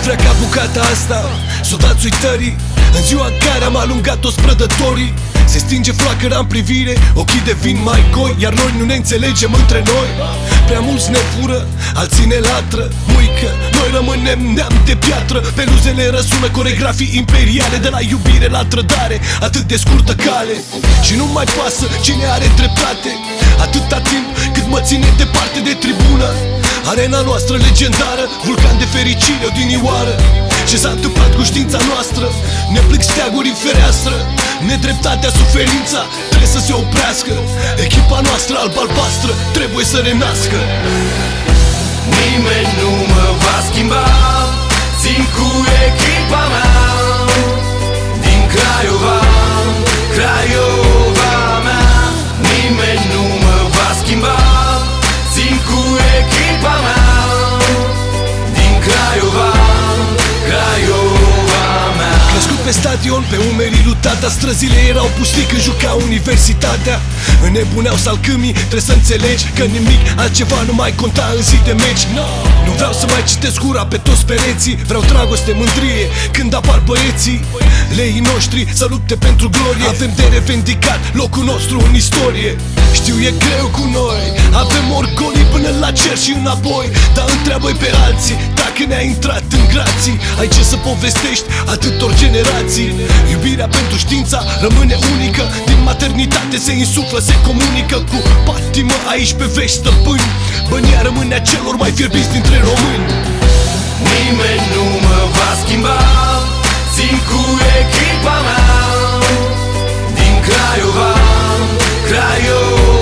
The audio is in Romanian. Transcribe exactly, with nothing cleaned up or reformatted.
freaca bucata asta, soldați uitării, în ziua în care am alungat toți prădătorii. Se stinge flacăra în privire, ochii devin mai goi, iar noi nu ne înțelegem între noi. Prea mulți ne fură, alții ne latră, muică, noi rămânem neam de piatră. Peluzele răsună coregrafii imperiale, de la iubire la trădare, atât de scurtă cale. Și nu mai pasă cine are dreptate, atâta timp cât mă ține departe de tribună. Arena noastră legendară, vulcan de fericire odinioară. Ce s-a întâmplat cu știința noastră? Ne plâng steaguri în fereastră, nedreptatea, suferința trebuie să se oprească. Echipa noastră alb-albastră trebuie să renască. Nimeni nu mă va schimba, țin cu echipa mea. Din Craiova, Craiova mea. Nimeni nu mă va schimba, țin cu echipa mea. Din Craiova, Craiova mea. Crescut pe stadion, pe umerii lui tata, străzile erau pustii când juca universitatea. Înnebuneau salcâmii, trebuie să înțelegi că nimic altceva nu mai conta în zi de meci. Nu vreau să mai citesc ura pe toți pereții, vreau dragoste, mândrie când apar băieții. Leii noștri să lupte pentru glorie, avem de revendicat locul nostru în istorie. Știu e greu cu noi, avem orgolii până la cer și înapoi, dar întreabă-i pe alții dacă ne-a intrat în grații. Ai ce să povestești atâtor generații? Iubirea pentru știința rămâne unică, din maternitate se insuflă, se comunică cu patimă aici pe vești stăpâni. Bănia rămâne a celor mai fierbiți dintre români. Nimeni nu mă va schimba, țin cu echipa mea. Din Craiova, Craiova